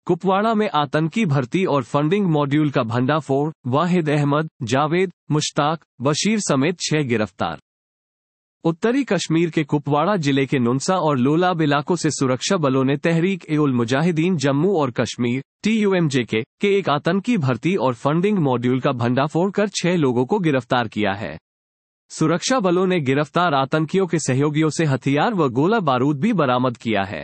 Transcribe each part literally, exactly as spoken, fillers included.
कुपवाड़ा में आतंकी भर्ती और फंडिंग मॉड्यूल का भंडाफोड़, वाहिद अहमद, जावेद, मुश्ताक, बशीर समेत छह गिरफ्तार। उत्तरी कश्मीर के कुपवाड़ा जिले के नुनसा और लोलाब इलाकों से सुरक्षा बलों ने तहरीक-ए-उल-मुजाहिदीन जम्मू और Kashmir T U M J K K एक आतंकी भर्ती और फंडिंग मॉड्यूल का भंडाफोड़ कर छह लोगों को गिरफ्तार किया है। सुरक्षा बलों ने गिरफ्तार आतंकियों के सहयोगियों से हथियार व गोला बारूद भी बरामद किया है।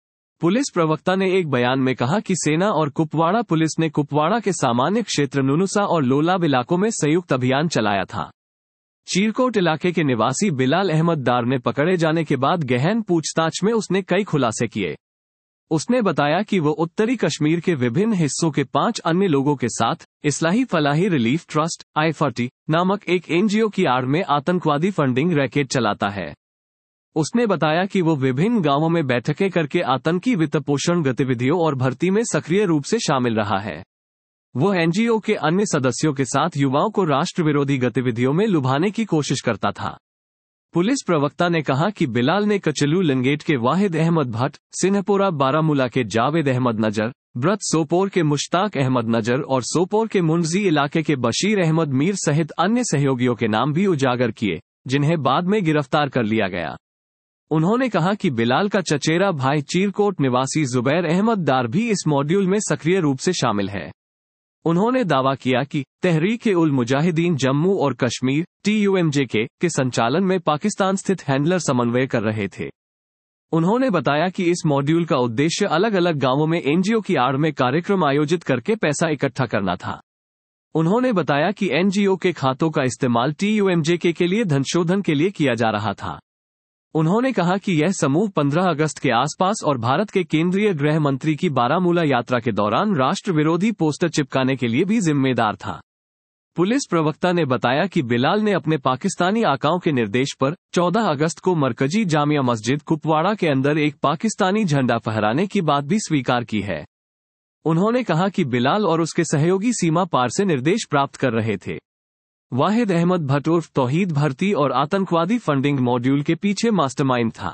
पुलिस प्रवक्ता ने एक बयान में कहा कि सेना और कुपवाड़ा पुलिस ने कुपवाड़ा के सामान्य क्षेत्र नुनुसा और लोलाब इलाकों में संयुक्त अभियान चलाया था। चीरकोट इलाके के निवासी बिलाल अहमद डार ने पकड़े जाने के बाद गहन पूछताछ में उसने कई खुलासे किए। उसने बताया कि वो उत्तरी कश्मीर के विभिन्न हिस्सों के पांच अन्य लोगों के साथ Islahi Falahi relief trust I F T नामक एक एन जी ओ की आड़ में आतंकवादी फंडिंग रैकेट चलाता है। उसने बताया कि वो विभिन्न गांवों में बैठकें करके आतंकी वित्तपोषण गतिविधियों और भर्ती में सक्रिय रूप से शामिल रहा है। वो एन जी ओ के अन्य सदस्यों के साथ युवाओं को राष्ट्र विरोधी गतिविधियों में लुभाने की कोशिश करता था। पुलिस प्रवक्ता ने कहा कि बिलाल ने कचलू लिंगेट के वाहिद अहमद भट्ट, सिन्हपुरा बारामूला के जावेद अहमद नजर, ब्रत सोपोर के मुश्ताक अहमद नजर और सोपोर के मुंजी इलाके के बशीर अहमद मीर सहित अन्य सहयोगियों के नाम भी उजागर किए, जिन्हें बाद में गिरफ्तार कर लिया गया। उन्होंने कहा कि बिलाल का चचेरा भाई चीरकोट निवासी जुबैर अहमद डार भी इस मॉड्यूल में सक्रिय रूप से शामिल है। उन्होंने दावा किया कि तहरीक-ए-उल-मुजाहिदीन जम्मू और Kashmir T U M J K K संचालन में पाकिस्तान स्थित हैंडलर समन्वय कर रहे थे। उन्होंने बताया कि इस मॉड्यूल का उद्देश्य अलग अलग गांवों में एन जी ओ की आड़ में कार्यक्रम आयोजित करके पैसा इकट्ठा करना था। उन्होंने बताया कि एन जी ओ के खातों का इस्तेमाल T U M J K के लिए धनशोधन के लिए किया जा रहा था। उन्होंने कहा कि यह समूह पंद्रह अगस्त के आसपास और भारत के केंद्रीय गृह मंत्री की बारामूला यात्रा के दौरान राष्ट्र विरोधी पोस्टर चिपकाने के लिए भी जिम्मेदार था। पुलिस प्रवक्ता ने बताया कि बिलाल ने अपने पाकिस्तानी आकाओं के निर्देश पर चौदह अगस्त को मरकजी जामिया मस्जिद कुपवाड़ा के अंदर एक पाकिस्तानी झंडा फहराने की बात भी स्वीकार की है। उन्होंने कहा कि बिलाल और उसके सहयोगी सीमा पार से निर्देश प्राप्त कर रहे थे। वाहिद अहमद भट्ट उर्फ तौहीद भर्ती और आतंकवादी फंडिंग मॉड्यूल के पीछे मास्टरमाइंड था।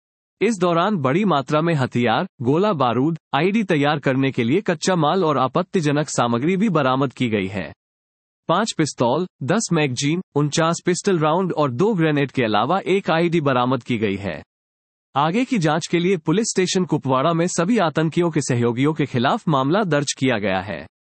इस दौरान बड़ी मात्रा में हथियार, गोला बारूद, आई डी तैयार करने के लिए कच्चा माल और आपत्तिजनक सामग्री भी बरामद की गई है। पांच पिस्तौल, दस मैगजीन, उनचास पिस्टल राउंड और दो ग्रेनेड के अलावा एक आई डी बरामद की गई है। आगे की जांच के लिए पुलिस स्टेशन कुपवाड़ा में सभी आतंकियों के सहयोगियों के खिलाफ मामला दर्ज किया गया है।